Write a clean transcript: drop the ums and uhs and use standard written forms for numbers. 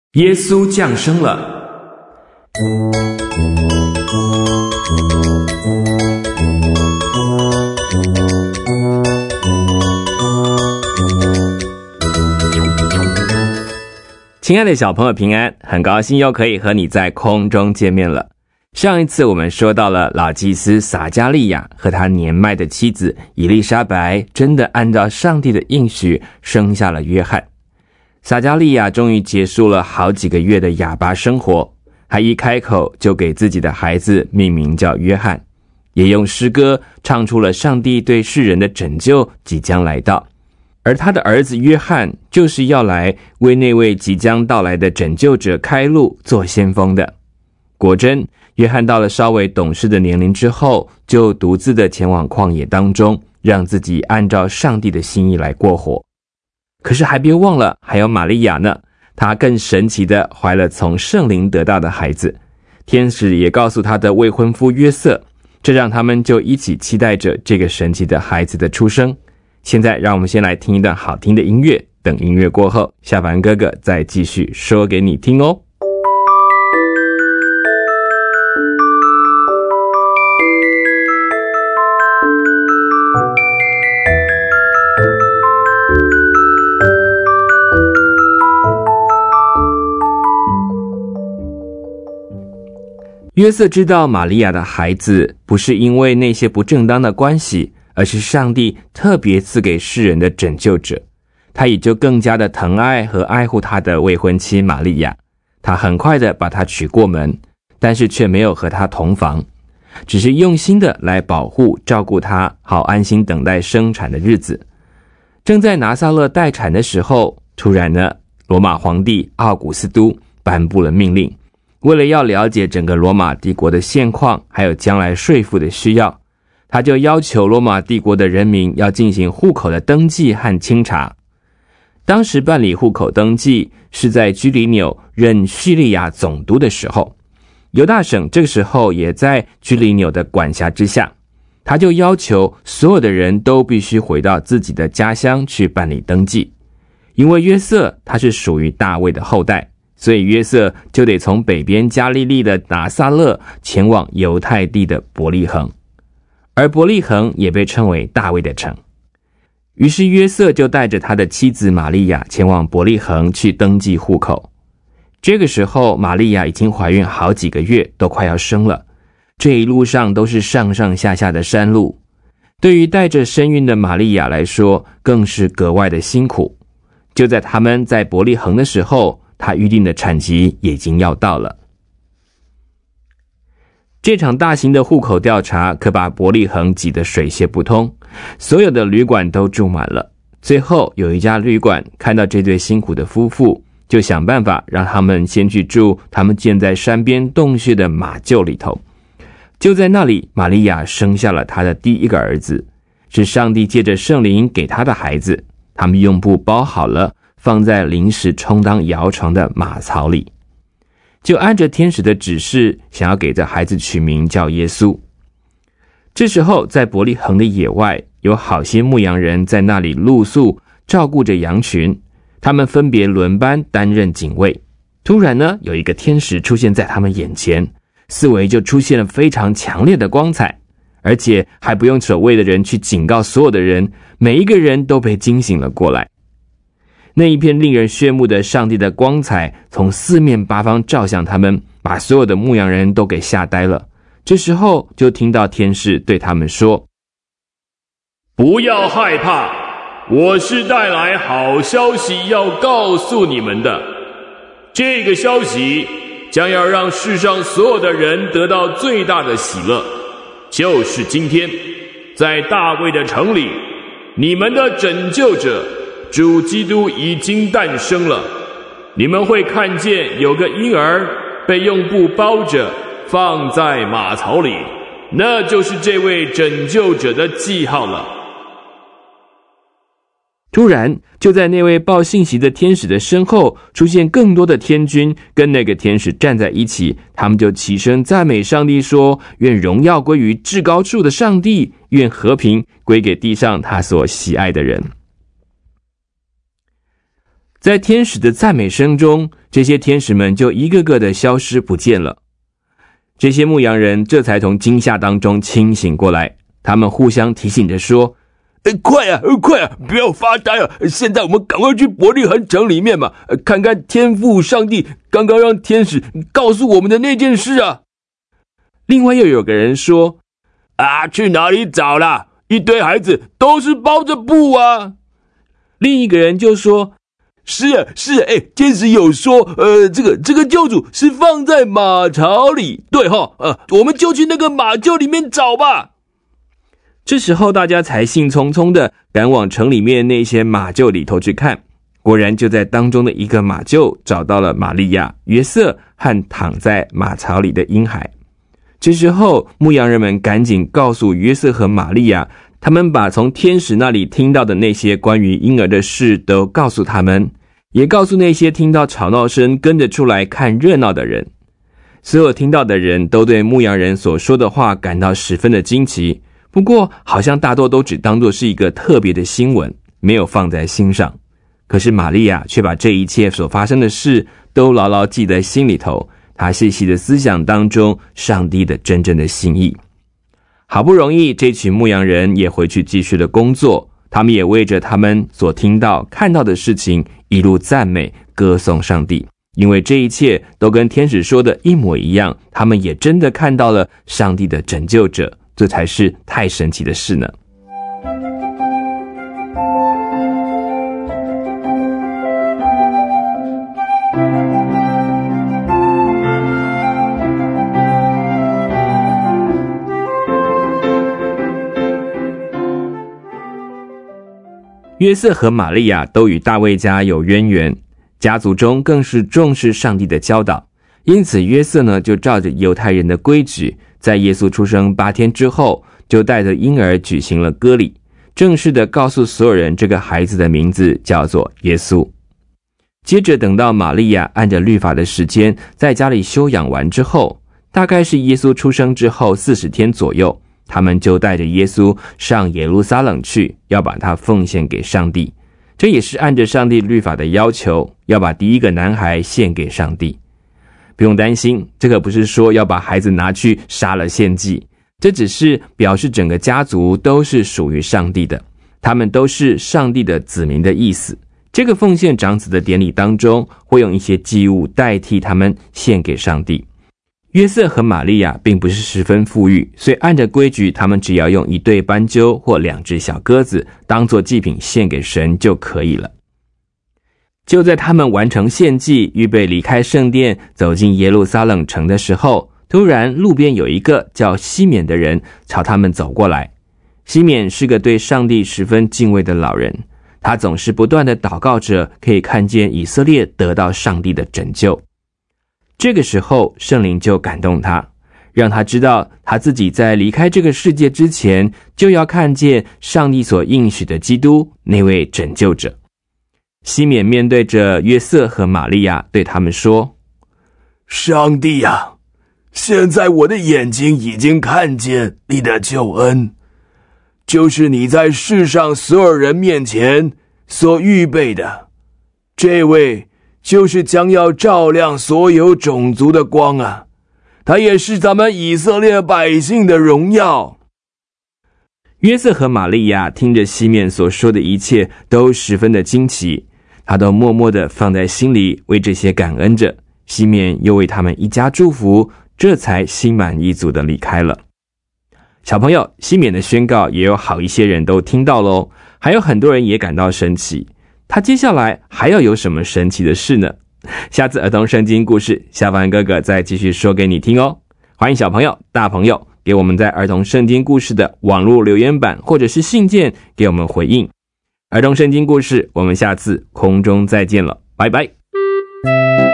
耶稣降生了。亲爱的小朋友平安，很高兴又可以和你在空中见面了。上一次我们说到了老祭司撒迦利亚和他年迈的妻子以利沙白真的按照上帝的应许生下了约翰。撒迦利亚终于结束了好几个月的哑巴生活，他一开口就给自己的孩子命名叫约翰，也用诗歌唱出了上帝对世人的拯救即将来到。而他的儿子约翰就是要来为那位即将到来的拯救者开路做先锋的。果真，约翰到了稍微懂事的年龄之后，就独自的前往旷野当中，让自己按照上帝的心意来过活。可是还别忘了，还有玛利亚呢，她更神奇的怀了从圣灵得到的孩子。天使也告诉她的未婚夫约瑟，这让他们就一起期待着这个神奇的孩子的出生。现在让我们先来听一段好听的音乐，等音乐过后，夏凡哥哥再继续说给你听哦。约瑟知道玛利亚的孩子不是因为那些不正当的关系，而是上帝特别赐给世人的拯救者，他也就更加的疼爱和爱护他的未婚妻玛利亚。他很快的把她娶过门，但是却没有和她同房，只是用心的来保护照顾她，好安心等待生产的日子。正在拿撒勒待产的时候，突然呢，罗马皇帝奥古斯都颁布了命令，为了要了解整个罗马帝国的现况，还有将来税赋的需要，他就要求罗马帝国的人民要进行户口的登记和清查。当时办理户口登记是在居里纽任叙利亚总督的时候，犹大省这个时候也在居里纽的管辖之下，他就要求所有的人都必须回到自己的家乡去办理登记。因为约瑟他是属于大卫的后代，所以约瑟就得从北边加利利的拿撒勒前往犹太地的伯利恒，而伯利恒也被称为大卫的城。于是约瑟就带着他的妻子玛利亚前往伯利恒去登记户口。这个时候玛利亚已经怀孕好几个月，都快要生了。这一路上都是上上下下的山路，对于带着身孕的玛利亚来说更是格外的辛苦。就在他们在伯利恒的时候，她预定的产期也已经要到了。这场大型的户口调查可把伯利恒挤得水泄不通，所有的旅馆都住满了。最后有一家旅馆看到这对辛苦的夫妇，就想办法让他们先去住他们建在山边洞穴的马厩里头。就在那里，玛利亚生下了她的第一个儿子，是上帝借着圣灵给她的孩子。他们用布包好了，放在临时充当摇床的马槽里，就按着天使的指示，想要给这孩子取名叫耶稣。这时候在伯利恒的野外，有好些牧羊人在那里露宿，照顾着羊群，他们分别轮班担任警卫。突然呢，有一个天使出现在他们眼前，四围就出现了非常强烈的光彩，而且还不用守卫的人去警告所有的人，每一个人都被惊醒了过来。那一片令人炫目的上帝的光彩从四面八方照向他们，把所有的牧羊人都给吓呆了。这时候就听到天使对他们说：不要害怕，我是带来好消息要告诉你们的。这个消息将要让世上所有的人得到最大的喜乐，就是今天在大卫的城里，你们的拯救者主基督已经诞生了。你们会看见有个婴儿被用布包着，放在马槽里，那就是这位拯救者的记号了。突然，就在那位报信息的天使的身后，出现更多的天军，跟那个天使站在一起。他们就齐声赞美上帝说：愿荣耀归于至高处的上帝，愿和平归给地上他所喜爱的人。在天使的赞美声中， 这些天使们就一个个的消失不见了。这些牧羊人这才从惊吓当中清醒过来，他们互相提醒着说，快啊，不要发呆啊！现在我们赶快去伯利恒城里面嘛，看看天父上帝刚刚让天使告诉我们的那件事啊。另外又有个人说，去哪里找啦？一堆孩子都是包着布啊。另一个人就说，是啊，天使有说，这个救主是放在马槽里，对齁，我们就去那个马厩里面找吧。这时候大家才兴冲冲的赶往城里面那些马厩里头去看，果然就在当中的一个马厩找到了玛利亚、约瑟和躺在马槽里的婴孩。这时候牧羊人们赶紧告诉约瑟和玛利亚，他们把从天使那里听到的那些关于婴儿的事都告诉他们，也告诉那些听到吵闹声跟着出来看热闹的人。所有听到的人都对牧羊人所说的话感到十分的惊奇，不过好像大多都只当作是一个特别的新闻，没有放在心上。可是玛利亚却把这一切所发生的事都牢牢记在心里头，她细细的思想当中上帝的真正的心意。好不容易这群牧羊人也回去继续了工作，他们也为着他们所听到看到的事情一路赞美歌颂上帝，因为这一切都跟天使说的一模一样，他们也真的看到了上帝的拯救者，这才是太神奇的事呢。约瑟和玛利亚都与大卫家有渊源，家族中更是重视上帝的教导，因此约瑟呢就照着犹太人的规矩，在耶稣出生8天之后，就带着婴儿举行了割礼，正式的告诉所有人这个孩子的名字叫做耶稣。接着等到玛利亚按着律法的时间在家里休养完之后，大概是耶稣出生之后40天左右，他们就带着耶稣上耶路撒冷去，要把他奉献给上帝。这也是按着上帝律法的要求，要把第一个男孩献给上帝。不用担心，这个不是说要把孩子拿去杀了献祭，这只是表示整个家族都是属于上帝的，他们都是上帝的子民的意思。这个奉献长子的典礼当中，会用一些祭物代替他们献给上帝。约瑟和玛利亚并不是十分富裕，所以按着规矩，他们只要用1对斑鸠或2只小鸽子当作祭品献给神就可以了。就在他们完成献祭，预备离开圣殿，走进耶路撒冷城的时候，突然路边有一个叫西缅的人朝他们走过来。西缅是个对上帝十分敬畏的老人，他总是不断的祷告着，可以看见以色列得到上帝的拯救。这个时候圣灵就感动他，让他知道他自己在离开这个世界之前，就要看见上帝所应许的基督，那位拯救者。西缅面对着约瑟和玛利亚，对他们说， 上帝啊，现在我的眼睛已经看见你的救恩，就是你在世上所有人面前所预备的，这位就是将要照亮所有种族的光啊，他也是咱们以色列百姓的荣耀。 约瑟和玛利亚听着西缅所说的一切都十分的惊奇，他都默默的放在心里，为这些感恩着。西缅又为他们一家祝福，这才心满意足的离开了。小朋友，西缅的宣告也有好一些人都听到咯，还有很多人也感到神奇。他接下来还要有什么神奇的事呢？下次儿童圣经故事，小凡哥哥再继续说给你听哦。欢迎小朋友、大朋友给我们在儿童圣经故事的网络留言板或者是信件给我们回应。儿童圣经故事，我们下次空中再见了，拜拜。